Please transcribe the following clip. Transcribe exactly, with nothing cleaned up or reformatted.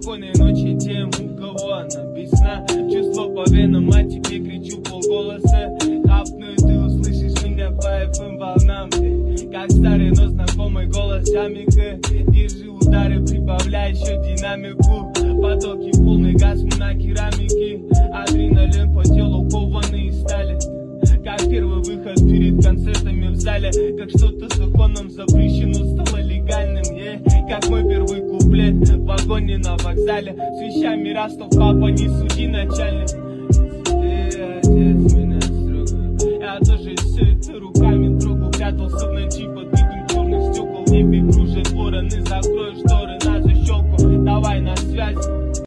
Спокойной ночи тем, у кого она без сна. Чувство по венам, а тебе кричу полголоса. Хапну, ты услышишь меня по эф эм волнам. Как старый, но знакомый голос Джамика. Держи удары, прибавляй еще динамику. Потоки полный газ, мы на керамике. Адреналин по телу, кованый из стали. Как первый выход перед концертами в зале. Как что-то законом запрещено стало легальным, yeah. Как мой первый куплет в вагоне на вокзале. С вещами Растов, папа, не суди, начальник.